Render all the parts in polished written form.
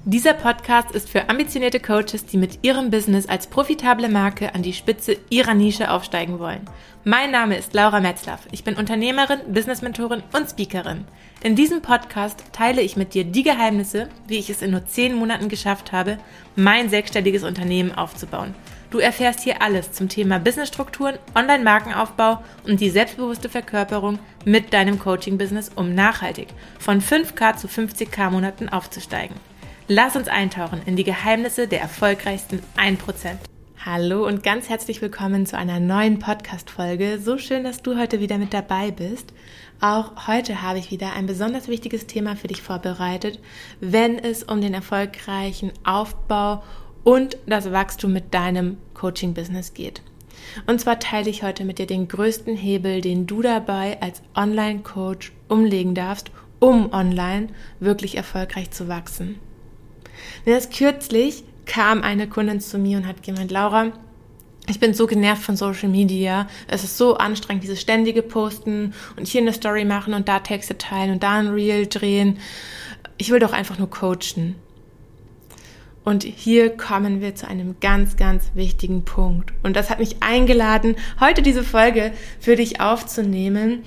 Dieser Podcast ist für ambitionierte Coaches, die mit ihrem Business als profitable Marke an die Spitze ihrer Nische aufsteigen wollen. Mein Name ist Laura Metzlaff. Ich bin Unternehmerin, Business-Mentorin und Speakerin. In diesem Podcast teile ich mit dir die Geheimnisse, wie ich es in nur 10 Monaten geschafft habe, mein sechsstelliges Unternehmen aufzubauen. Du erfährst hier alles zum Thema Businessstrukturen, Online-Markenaufbau und die selbstbewusste Verkörperung mit deinem Coaching-Business, um nachhaltig von 5K zu 50K Monaten aufzusteigen. Lass uns eintauchen in die Geheimnisse der erfolgreichsten 1%. Hallo und ganz herzlich willkommen zu einer neuen Podcast-Folge. So schön, dass du heute wieder mit dabei bist. Auch heute habe ich wieder ein besonders wichtiges Thema für dich vorbereitet, wenn es um den erfolgreichen Aufbau und das Wachstum mit deinem Coaching-Business geht. Und zwar teile ich heute mit dir den größten Hebel, den du dabei als Online-Coach umlegen darfst, um online wirklich erfolgreich zu wachsen. Denn erst kürzlich kam eine Kundin zu mir und hat gemeint, Laura, ich bin so genervt von Social Media, es ist so anstrengend, dieses ständige Posten und hier eine Story machen und da Texte teilen und da ein Reel drehen. Ich will doch einfach nur coachen. Und hier kommen wir zu einem ganz, ganz wichtigen Punkt. Und das hat mich eingeladen, heute diese Folge für dich aufzunehmen,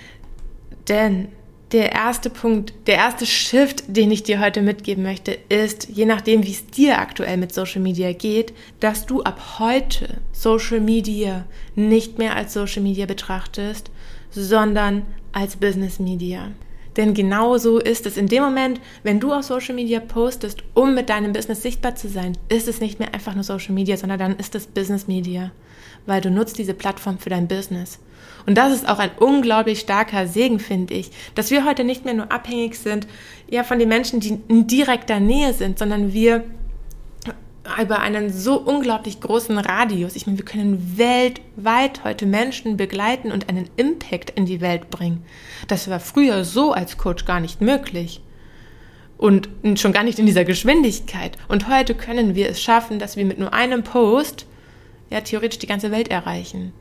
denn der erste Punkt, der erste Shift, den ich dir heute mitgeben möchte, ist, je nachdem, wie es dir aktuell mit Social Media geht, dass du ab heute Social Media nicht mehr als Social Media betrachtest, sondern als Business Media. Denn genau so ist es. In dem Moment, wenn du auf Social Media postest, um mit deinem Business sichtbar zu sein, ist es nicht mehr einfach nur Social Media, sondern dann ist es Business Media, weil du nutzt diese Plattform für dein Business. Und das ist auch ein unglaublich starker Segen, finde ich, dass wir heute nicht mehr nur abhängig sind, ja, von den Menschen, die in direkter Nähe sind, sondern wir über einen so unglaublich großen Radius, ich meine, wir können weltweit heute Menschen begleiten und einen Impact in die Welt bringen. Das war früher so als Coach gar nicht möglich und schon gar nicht in dieser Geschwindigkeit. Und heute können wir es schaffen, dass wir mit nur einem Post ja theoretisch die ganze Welt erreichen.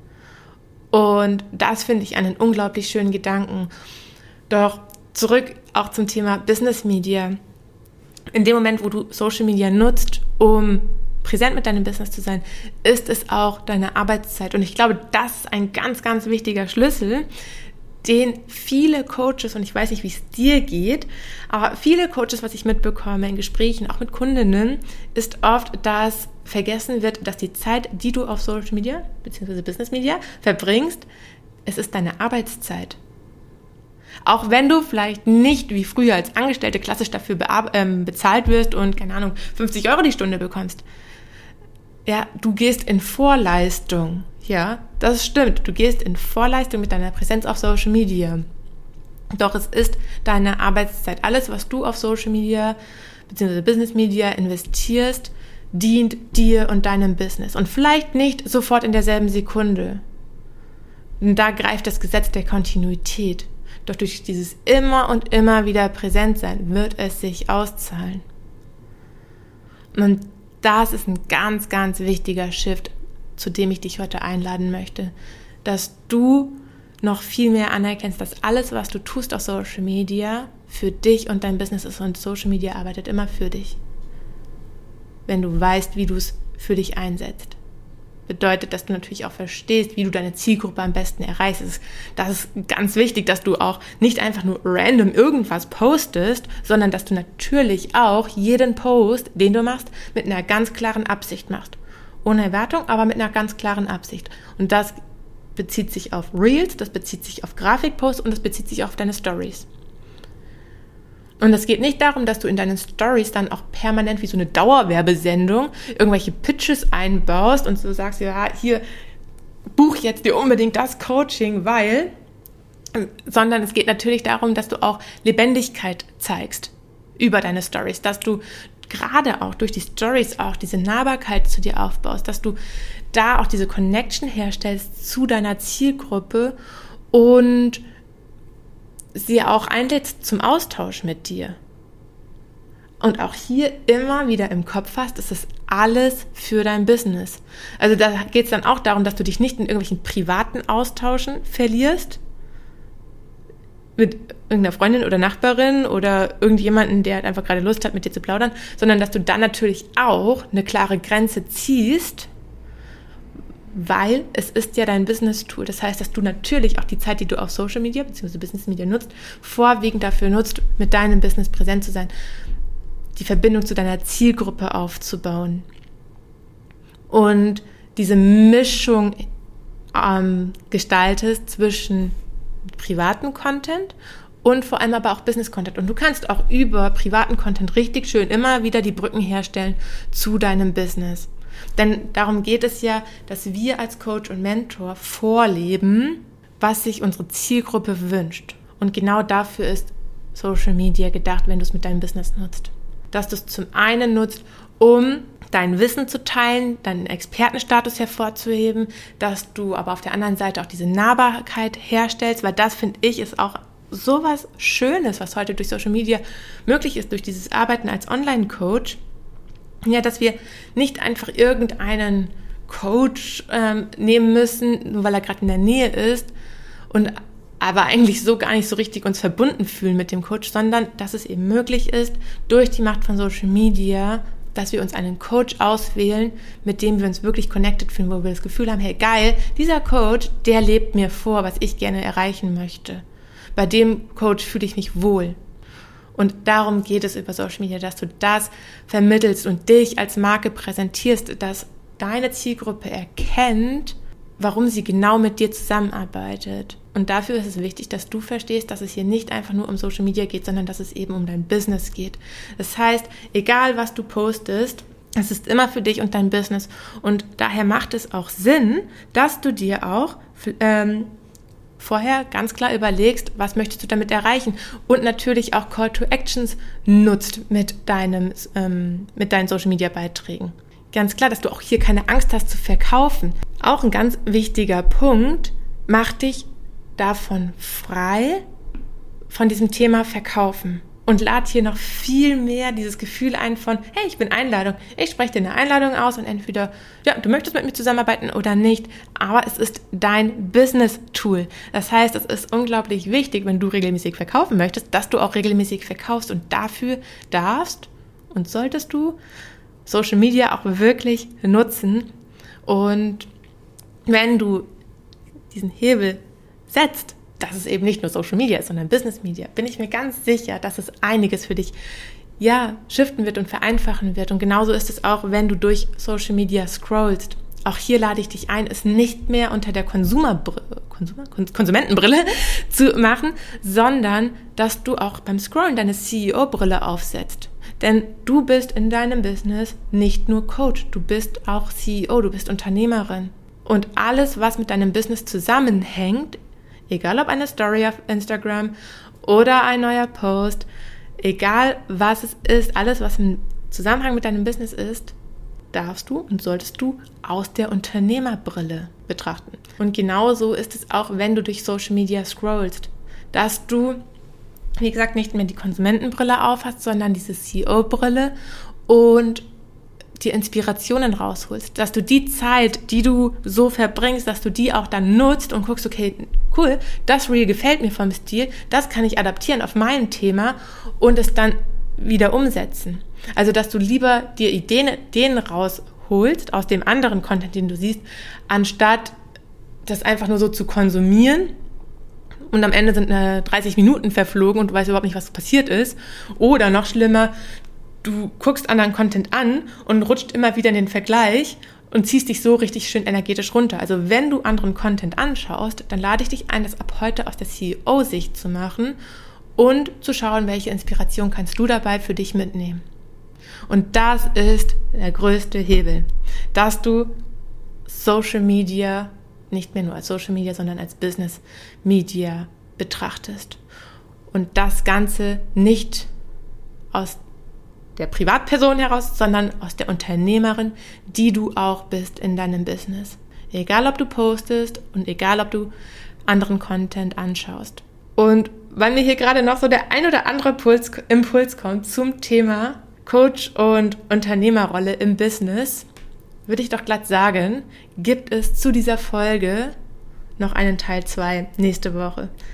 Und das finde ich einen unglaublich schönen Gedanken. Doch zurück auch zum Thema Business Media. In dem Moment, wo du Social Media nutzt, um präsent mit deinem Business zu sein, ist es auch deine Arbeitszeit. Und ich glaube, das ist ein ganz, ganz wichtiger Schlüssel, den viele Coaches, und ich weiß nicht, wie es dir geht, aber viele Coaches, was ich mitbekomme in Gesprächen, auch mit Kundinnen, ist oft, dass vergessen wird, dass die Zeit, die du auf Social Media bzw. Business Media verbringst, es ist deine Arbeitszeit. Auch wenn du vielleicht nicht wie früher als Angestellte klassisch dafür bezahlt wirst und, keine Ahnung, 50 € die Stunde bekommst. Ja, du gehst in Vorleistung. Ja, das stimmt. Du gehst in Vorleistung mit deiner Präsenz auf Social Media. Doch es ist deine Arbeitszeit. Alles, was du auf Social Media bzw. Business Media investierst, dient dir und deinem Business. Und vielleicht nicht sofort in derselben Sekunde. Und da greift das Gesetz der Kontinuität. Doch durch dieses immer und immer wieder präsent sein, wird es sich auszahlen. Und das ist ein ganz, ganz wichtiger Shift, zu dem ich dich heute einladen möchte, dass du noch viel mehr anerkennst, dass alles, was du tust auf Social Media, für dich und dein Business ist und Social Media arbeitet immer für dich. Wenn du weißt, wie du es für dich einsetzt. Bedeutet, dass du natürlich auch verstehst, wie du deine Zielgruppe am besten erreichst. Das ist ganz wichtig, dass du auch nicht einfach nur random irgendwas postest, sondern dass du natürlich auch jeden Post, den du machst, mit einer ganz klaren Absicht machst. Ohne Erwartung, aber mit einer ganz klaren Absicht. Und das bezieht sich auf Reels, das bezieht sich auf Grafikposts und das bezieht sich auch auf deine Stories. Und es geht nicht darum, dass du in deinen Stories dann auch permanent wie so eine Dauerwerbesendung irgendwelche Pitches einbaust und so sagst, ja, hier, buch jetzt dir unbedingt das Coaching, weil, sondern es geht natürlich darum, dass du auch Lebendigkeit zeigst über deine Stories, dass du gerade auch durch die Stories auch diese Nahbarkeit zu dir aufbaust, dass du da auch diese Connection herstellst zu deiner Zielgruppe und sie auch einlädst zum Austausch mit dir. Und auch hier immer wieder im Kopf hast, es ist alles für dein Business. Also da geht es dann auch darum, dass du dich nicht in irgendwelchen privaten Austauschen verlierst, mit irgendeiner Freundin oder Nachbarin oder irgendjemanden, der halt einfach gerade Lust hat, mit dir zu plaudern, sondern dass du dann natürlich auch eine klare Grenze ziehst, weil es ist ja dein Business-Tool. Das heißt, dass du natürlich auch die Zeit, die du auf Social Media bzw. Business Media nutzt, vorwiegend dafür nutzt, mit deinem Business präsent zu sein, die Verbindung zu deiner Zielgruppe aufzubauen und diese Mischung gestaltest zwischen privaten Content und vor allem aber auch Business-Content. Und du kannst auch über privaten Content richtig schön immer wieder die Brücken herstellen zu deinem Business. Denn darum geht es ja, dass wir als Coach und Mentor vorleben, was sich unsere Zielgruppe wünscht. Und genau dafür ist Social Media gedacht, wenn du es mit deinem Business nutzt. Dass du es zum einen nutzt, um dein Wissen zu teilen, deinen Expertenstatus hervorzuheben, dass du aber auf der anderen Seite auch diese Nahbarkeit herstellst, weil das, finde ich, ist auch sowas Schönes, was heute durch Social Media möglich ist, durch dieses Arbeiten als Online-Coach. Ja, dass wir nicht einfach irgendeinen Coach nehmen müssen, nur weil er gerade in der Nähe ist und aber eigentlich so gar nicht so richtig uns verbunden fühlen mit dem Coach, sondern dass es eben möglich ist, durch die Macht von Social Media, dass wir uns einen Coach auswählen, mit dem wir uns wirklich connected fühlen, wo wir das Gefühl haben, hey geil, dieser Coach, der lebt mir vor, was ich gerne erreichen möchte. Bei dem Coach fühle ich mich wohl. Und darum geht es über Social Media, dass du das vermittelst und dich als Marke präsentierst, dass deine Zielgruppe erkennt, warum sie genau mit dir zusammenarbeitet. Und dafür ist es wichtig, dass du verstehst, dass es hier nicht einfach nur um Social Media geht, sondern dass es eben um dein Business geht. Das heißt, egal was du postest, es ist immer für dich und dein Business. Und daher macht es auch Sinn, dass du dir auch vorher ganz klar überlegst, was möchtest du damit erreichen und natürlich auch Call to Actions nutzt mit deinen Social Media Beiträgen. Ganz klar, dass du auch hier keine Angst hast zu verkaufen. Auch ein ganz wichtiger Punkt, mach dich davon frei, von diesem Thema Verkaufen. Und lad hier noch viel mehr dieses Gefühl ein von, hey, ich bin Einladung. Ich spreche dir eine Einladung aus und entweder, ja, du möchtest mit mir zusammenarbeiten oder nicht, aber es ist dein Business-Tool. Das heißt, es ist unglaublich wichtig, wenn du regelmäßig verkaufen möchtest, dass du auch regelmäßig verkaufst und dafür darfst und solltest du Social Media auch wirklich nutzen. Und wenn du diesen Hebel setzt, dass es eben nicht nur Social Media ist, sondern Business Media, bin ich mir ganz sicher, dass es einiges für dich shiften wird und vereinfachen wird. Und genauso ist es auch, wenn du durch Social Media scrollst. Auch hier lade ich dich ein, es nicht mehr unter der Konsumentenbrille zu machen, sondern dass du auch beim Scrollen deine CEO-Brille aufsetzt. Denn du bist in deinem Business nicht nur Coach, du bist auch CEO, du bist Unternehmerin. Und alles, was mit deinem Business zusammenhängt, egal ob eine Story auf Instagram oder ein neuer Post, egal was es ist, alles, was im Zusammenhang mit deinem Business ist, darfst du und solltest du aus der Unternehmerbrille betrachten. Und genauso ist es auch, wenn du durch Social Media scrollst, dass du, wie gesagt, nicht mehr die Konsumentenbrille aufhast, sondern diese CEO-Brille und die Inspirationen rausholst, dass du die Zeit, die du so verbringst, dass du die auch dann nutzt und guckst, okay, cool, das Reel gefällt mir vom Stil, das kann ich adaptieren auf mein Thema und es dann wieder umsetzen. Also, dass du lieber dir Ideen rausholst aus dem anderen Content, den du siehst, anstatt das einfach nur so zu konsumieren und am Ende sind 30 Minuten verflogen und du weißt überhaupt nicht, was passiert ist. Oder noch schlimmer, du guckst anderen Content an und rutscht immer wieder in den Vergleich und ziehst dich so richtig schön energetisch runter. Also wenn du anderen Content anschaust, dann lade ich dich ein, das ab heute aus der CEO-Sicht zu machen und zu schauen, welche Inspiration kannst du dabei für dich mitnehmen. Und das ist der größte Hebel, dass du Social Media nicht mehr nur als Social Media, sondern als Business Media betrachtest. Und das Ganze nicht aus der Privatperson heraus, sondern aus der Unternehmerin, die du auch bist in deinem Business. Egal, ob du postest und egal, ob du anderen Content anschaust. Und weil mir hier gerade noch so der ein oder andere Impuls kommt zum Thema Coach und Unternehmerrolle im Business, würde ich doch glatt sagen, gibt es zu dieser Folge noch einen Teil 2 nächste Woche.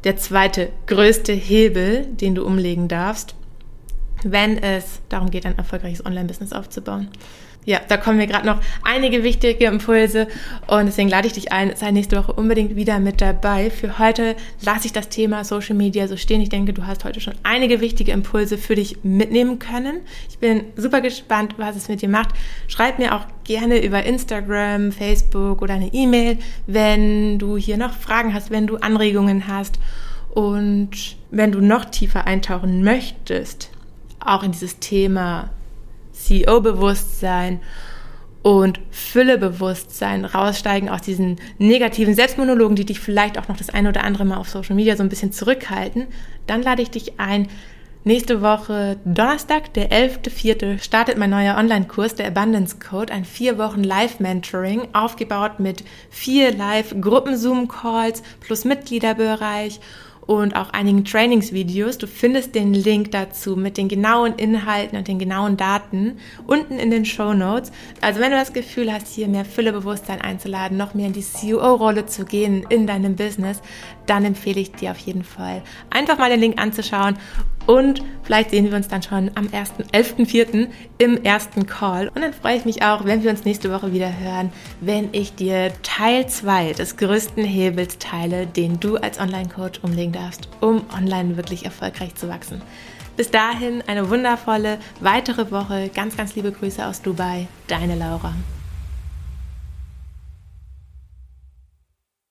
der zweite größte Hebel, den du umlegen darfst, wenn es darum geht, ein erfolgreiches Online-Business aufzubauen. Ja, da kommen mir gerade noch einige wichtige Impulse und deswegen lade ich dich ein, sei nächste Woche unbedingt wieder mit dabei. Für heute lasse ich das Thema Social Media so stehen. Ich denke, du hast heute schon einige wichtige Impulse für dich mitnehmen können. Ich bin super gespannt, was es mit dir macht. Schreib mir auch gerne über Instagram, Facebook oder eine E-Mail, wenn du hier noch Fragen hast, wenn du Anregungen hast und wenn du noch tiefer eintauchen möchtest, auch in dieses Thema CEO-Bewusstsein und Füllebewusstsein, raussteigen aus diesen negativen Selbstmonologen, die dich vielleicht auch noch das eine oder andere Mal auf Social Media so ein bisschen zurückhalten, dann lade ich dich ein. Nächste Woche Donnerstag, der 11.04. startet mein neuer Online-Kurs, der Abundance Code, ein 4 Wochen Live-Mentoring, aufgebaut mit 4 Live-Gruppen-Zoom-Calls plus Mitgliederbereich und auch einigen Trainingsvideos. Du findest den Link dazu mit den genauen Inhalten und den genauen Daten unten in den Shownotes. Also wenn du das Gefühl hast, hier mehr Füllebewusstsein einzuladen, noch mehr in die CEO-Rolle zu gehen in deinem Business, dann empfehle ich dir auf jeden Fall, einfach mal den Link anzuschauen und vielleicht sehen wir uns dann schon am 11.04. im ersten Call. Und dann freue ich mich auch, wenn wir uns nächste Woche wieder hören, wenn ich dir Teil 2 des größten Hebels teile, den du als Online-Coach umlegen darfst, um online wirklich erfolgreich zu wachsen. Bis dahin eine wundervolle weitere Woche. Ganz, ganz liebe Grüße aus Dubai. Deine Laura.